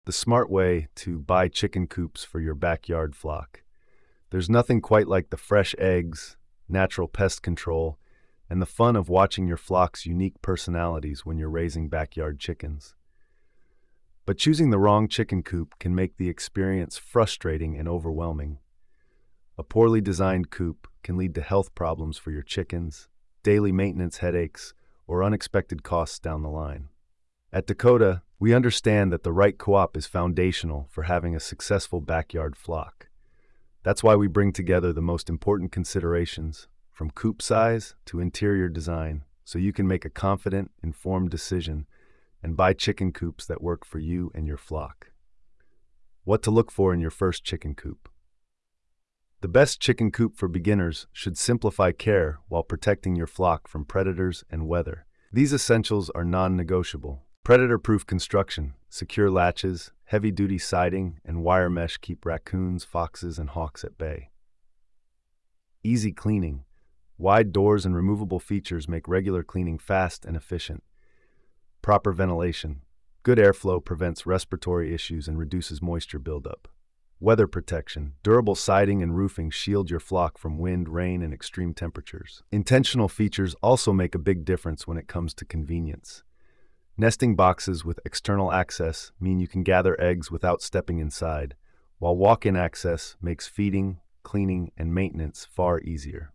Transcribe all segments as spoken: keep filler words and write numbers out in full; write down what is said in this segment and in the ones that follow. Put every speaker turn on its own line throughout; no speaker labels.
The smart way to buy chicken coops for your backyard flock. There's nothing quite like the fresh eggs, natural pest control, and the fun of watching your flock's unique personalities when you're raising backyard chickens. But choosing the wrong chicken coop can make the experience frustrating and overwhelming. A poorly designed coop can lead to health problems for your chickens, daily maintenance headaches, or unexpected costs down the line. At Dakota, we understand that the right co-op is foundational for having a successful backyard flock. That's why we bring together the most important considerations, from coop size to interior design, so you can make a confident, informed decision and buy chicken coops that work for you and your flock. What to look for in your first chicken coop. The best chicken coop for beginners should simplify care while protecting your flock from predators and weather. These essentials are non-negotiable. Predator-proof construction, secure latches, heavy-duty siding, and wire mesh keep raccoons, foxes, and hawks at bay. Easy cleaning. Wide doors and removable features make regular cleaning fast and efficient. Proper ventilation. Good airflow prevents respiratory issues and reduces moisture buildup. Weather protection. Durable siding and roofing shield your flock from wind, rain, and extreme temperatures. Intentional features also make a big difference when it comes to convenience. Nesting boxes with external access mean you can gather eggs without stepping inside, while walk-in access makes feeding, cleaning, and maintenance far easier.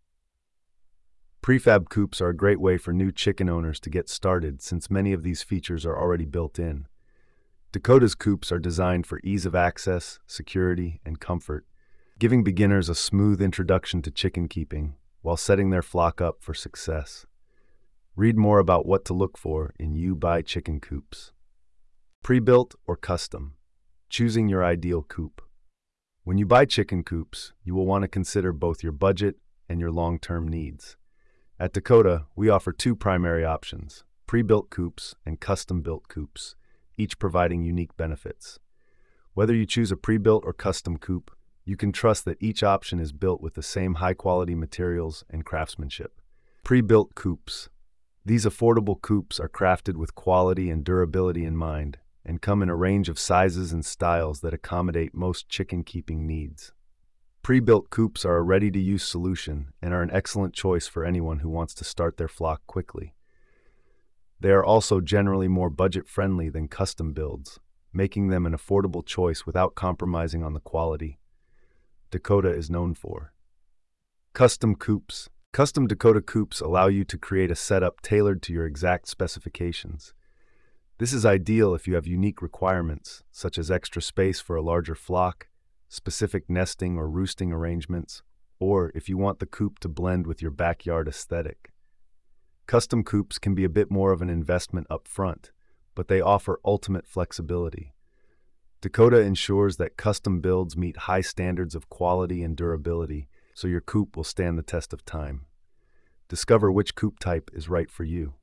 Prefab coops are a great way for new chicken owners to get started since many of these features are already built in. Dakota's coops are designed for ease of access, security, and comfort, giving beginners a smooth introduction to chicken keeping while setting their flock up for success. Read more about what to look for in You Buy Chicken Coops. Pre-built or custom. Choosing your ideal coop. When you buy chicken coops, you will want to consider both your budget and your long-term needs. At Dakota, we offer two primary options, pre-built coops and custom-built coops, each providing unique benefits. Whether you choose a pre-built or custom coop, you can trust that each option is built with the same high-quality materials and craftsmanship. Pre-built coops. These affordable coops are crafted with quality and durability in mind and come in a range of sizes and styles that accommodate most chicken keeping needs. Pre-built coops are a ready-to-use solution and are an excellent choice for anyone who wants to start their flock quickly. They are also generally more budget-friendly than custom builds, making them an affordable choice without compromising on the quality Dakota is known for. Custom coops. Custom Dakota coops allow you to create a setup tailored to your exact specifications. This is ideal if you have unique requirements, such as extra space for a larger flock, specific nesting or roosting arrangements, or if you want the coop to blend with your backyard aesthetic. Custom coops can be a bit more of an investment up front, but they offer ultimate flexibility. Dakota ensures that custom builds meet high standards of quality and durability, so your coop will stand the test of time. Discover which coop type is right for you.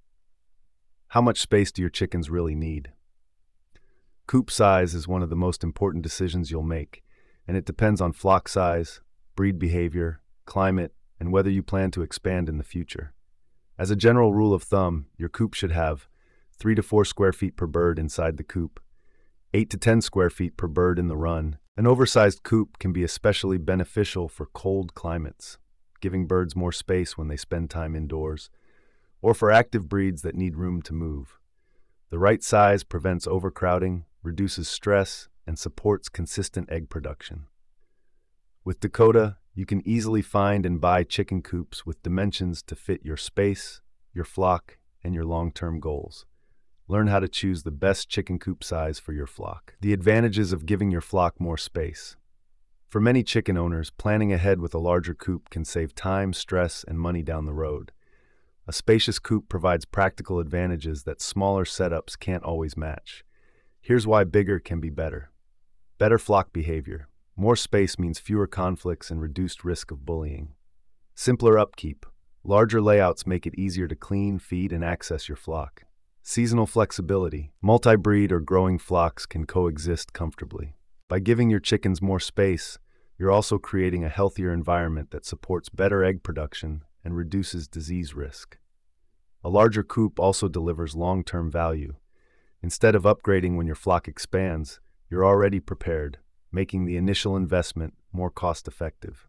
How much space do your chickens really need? Coop size is one of the most important decisions you'll make, and it depends on flock size, breed behavior, climate, and whether you plan to expand in the future. As a general rule of thumb, your coop should have three to four square feet per bird inside the coop, eight to ten square feet per bird in the run. An oversized coop can be especially beneficial for cold climates, giving birds more space when they spend time indoors, or for active breeds that need room to move. The right size prevents overcrowding, reduces stress, and supports consistent egg production. With Dakota, you can easily find and buy chicken coops with dimensions to fit your space, your flock, and your long-term goals. Learn how to choose the best chicken coop size for your flock. The advantages of giving your flock more space. For many chicken owners, planning ahead with a larger coop can save time, stress, and money down the road. A spacious coop provides practical advantages that smaller setups can't always match. Here's why bigger can be better. Better flock behavior. More space means fewer conflicts and reduced risk of bullying. Simpler upkeep. Larger layouts make it easier to clean, feed, and access your flock. Seasonal flexibility. Multi-breed or growing flocks can coexist comfortably. By giving your chickens more space, you're also creating a healthier environment that supports better egg production and reduces disease risk. A larger coop also delivers long-term value. Instead of upgrading when your flock expands, you're already prepared, making the initial investment more cost-effective.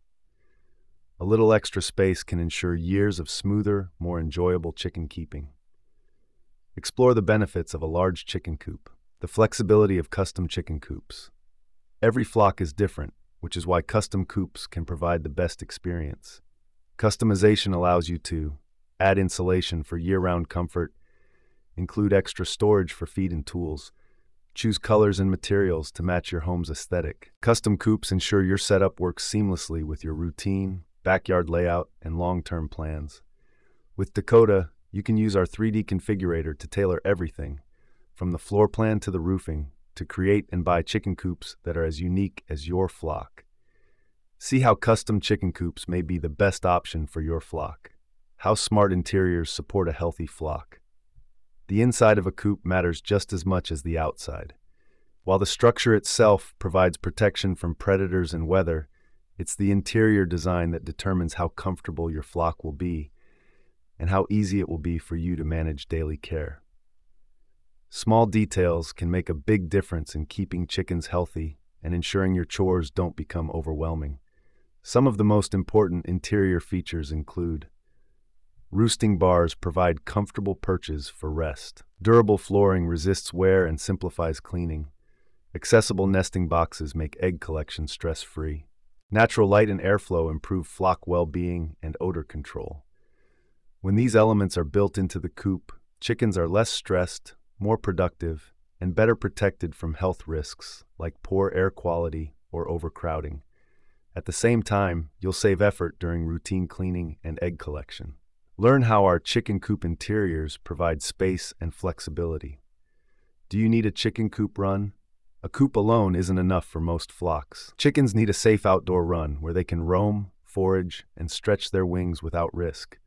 A little extra space can ensure years of smoother, more enjoyable chicken keeping. Explore the benefits of a large chicken coop. The flexibility of custom chicken coops. Every flock is different, which is why custom coops can provide the best experience. Customization allows you to add insulation for year-round comfort, include extra storage for feed and tools, choose colors and materials to match your home's aesthetic. Custom coops ensure your setup works seamlessly with your routine, backyard layout, and long-term plans. With Dakota, you can use our three D configurator to tailor everything, from the floor plan to the roofing, to create and buy chicken coops that are as unique as your flock. See how custom chicken coops may be the best option for your flock. How smart interiors support a healthy flock. The inside of a coop matters just as much as the outside. While the structure itself provides protection from predators and weather, it's the interior design that determines how comfortable your flock will be and how easy it will be for you to manage daily care. Small details can make a big difference in keeping chickens healthy and ensuring your chores don't become overwhelming. Some of the most important interior features include: roosting bars provide comfortable perches for rest. Durable flooring resists wear and simplifies cleaning. Accessible nesting boxes make egg collection stress-free. Natural light and airflow improve flock well-being and odor control. When these elements are built into the coop, chickens are less stressed, more productive, and better protected from health risks like poor air quality or overcrowding. At the same time, you'll save effort during routine cleaning and egg collection. Learn how our chicken coop interiors provide space and flexibility. Do you need a chicken coop run? A coop alone isn't enough for most flocks. Chickens need a safe outdoor run where they can roam, forage, and stretch their wings without risk.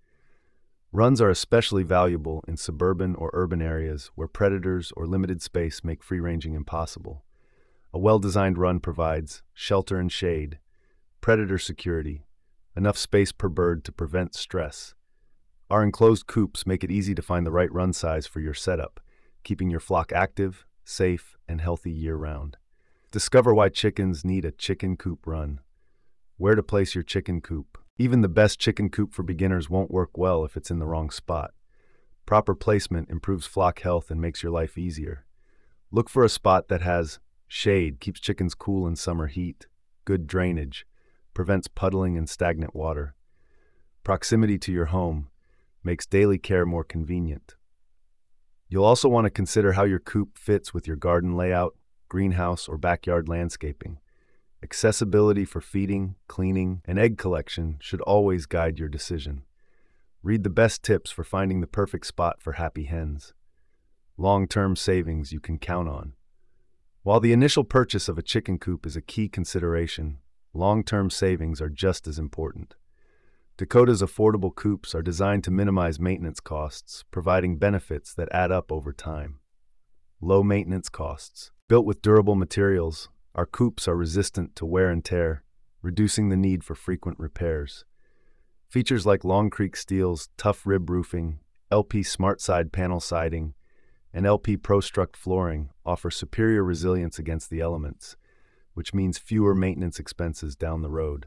Runs are especially valuable in suburban or urban areas where predators or limited space make free-ranging impossible. A well-designed run provides shelter and shade, predator security, enough space per bird to prevent stress. Our enclosed coops make it easy to find the right run size for your setup, keeping your flock active, safe, and healthy year-round. Discover why chickens need a chicken coop run. Where to place your chicken coop. Even the best chicken coop for beginners won't work well if it's in the wrong spot. Proper placement improves flock health and makes your life easier. Look for a spot that has shade, keeps chickens cool in summer heat, good drainage, prevents puddling and stagnant water. Proximity to your home makes daily care more convenient. You'll also want to consider how your coop fits with your garden layout, greenhouse, or backyard landscaping. Accessibility for feeding, cleaning, and egg collection should always guide your decision. Read the best tips for finding the perfect spot for happy hens. Long-term savings you can count on. While the initial purchase of a chicken coop is a key consideration, long-term savings are just as important. Dakota's affordable coops are designed to minimize maintenance costs, providing benefits that add up over time. Low maintenance costs. Built with durable materials, our coops are resistant to wear and tear, reducing the need for frequent repairs. Features like Long Creek Steel's tough rib roofing, L P Smart Side panel siding, and L P ProStruct flooring offer superior resilience against the elements, which means fewer maintenance expenses down the road.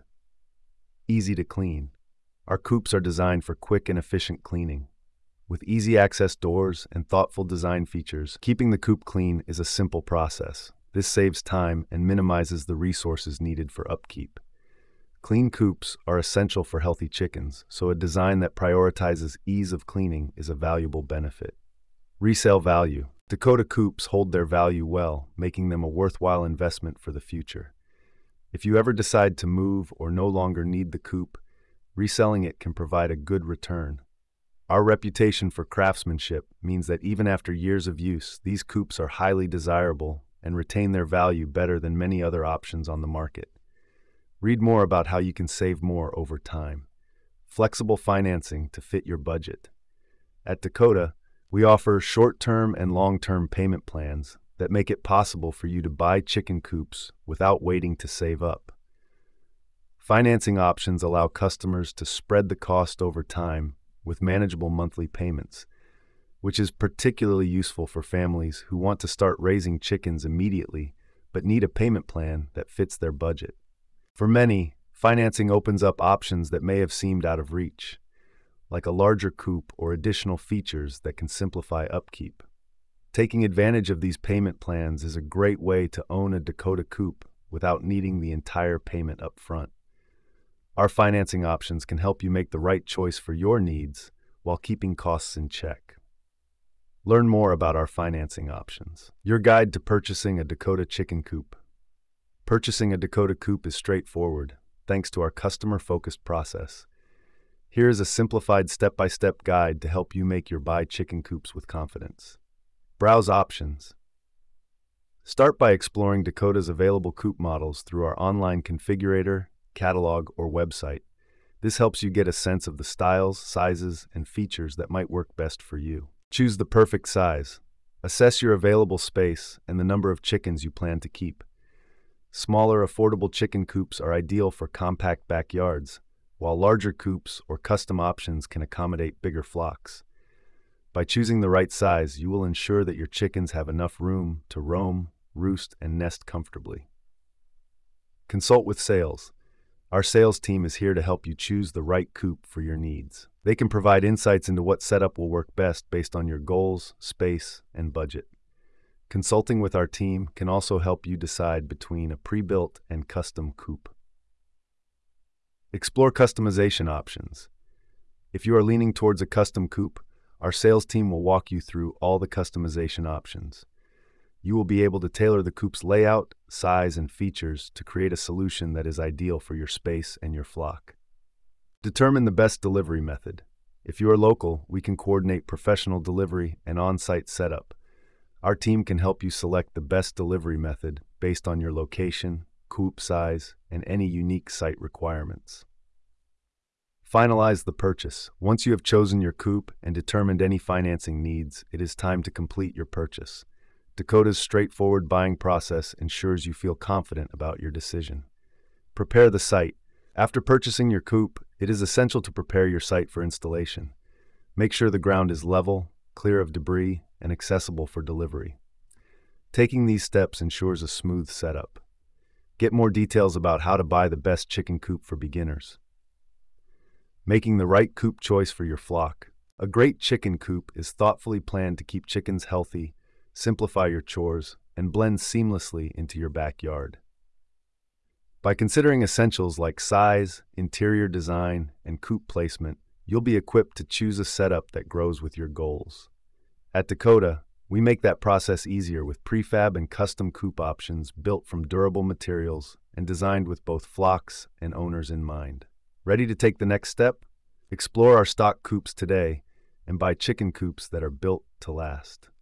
Easy to clean. Our coops are designed for quick and efficient cleaning. With easy access doors and thoughtful design features, keeping the coop clean is a simple process. This saves time and minimizes the resources needed for upkeep. Clean coops are essential for healthy chickens, so a design that prioritizes ease of cleaning is a valuable benefit. Resale value. Dakota coops hold their value well, making them a worthwhile investment for the future. If you ever decide to move or no longer need the coop, reselling it can provide a good return. Our reputation for craftsmanship means that even after years of use, these coops are highly desirable and retain their value better than many other options on the market. Read more about how you can save more over time. Flexible financing to fit your budget. At Dakota, we offer short-term and long-term payment plans that make it possible for you to buy chicken coops without waiting to save up. Financing options allow customers to spread the cost over time with manageable monthly payments. which is particularly useful for families who want to start raising chickens immediately but need a payment plan that fits their budget. For many, financing opens up options that may have seemed out of reach, like a larger coop or additional features that can simplify upkeep. Taking advantage of these payment plans is a great way to own a Dakota coop without needing the entire payment up front. Our financing options can help you make the right choice for your needs while keeping costs in check. Learn more about our financing options. Your guide to purchasing a Dakota chicken coop. Purchasing a Dakota coop is straightforward, thanks to our customer-focused process. Here is a simplified step-by-step guide to help you make your buy chicken coops with confidence. Browse options. Start by exploring Dakota's available coop models through our online configurator, catalog, or website. This helps you get a sense of the styles, sizes, and features that might work best for you. Choose the perfect size. Assess your available space and the number of chickens you plan to keep. Smaller, affordable chicken coops are ideal for compact backyards, while larger coops or custom options can accommodate bigger flocks. By choosing the right size, you will ensure that your chickens have enough room to roam, roost, and nest comfortably. Consult with sales. Our sales team is here to help you choose the right coop for your needs. They can provide insights into what setup will work best based on your goals, space, and budget. Consulting with our team can also help you decide between a pre-built and custom coop. Explore customization options. If you are leaning towards a custom coop, our sales team will walk you through all the customization options. You will be able to tailor the coop's layout, size, and features to create a solution that is ideal for your space and your flock. Determine the best delivery method. If you are local, we can coordinate professional delivery and on-site setup. Our team can help you select the best delivery method based on your location, coop size, and any unique site requirements. Finalize the purchase. Once you have chosen your coop and determined any financing needs, it is time to complete your purchase. Dakota's straightforward buying process ensures you feel confident about your decision. Prepare the site. After purchasing your coop, it is essential to prepare your site for installation. Make sure the ground is level, clear of debris, and accessible for delivery. Taking these steps ensures a smooth setup. Get more details about how to buy the best chicken coop for beginners. Making the right coop choice for your flock. A great chicken coop is thoughtfully planned to keep chickens healthy, simplify your chores, and blend seamlessly into your backyard. By considering essentials like size, interior design, and coop placement, you'll be equipped to choose a setup that grows with your goals. At Dakota, we make that process easier with prefab and custom coop options built from durable materials and designed with both flocks and owners in mind. Ready to take the next step? Explore our stock coops today and buy chicken coops that are built to last.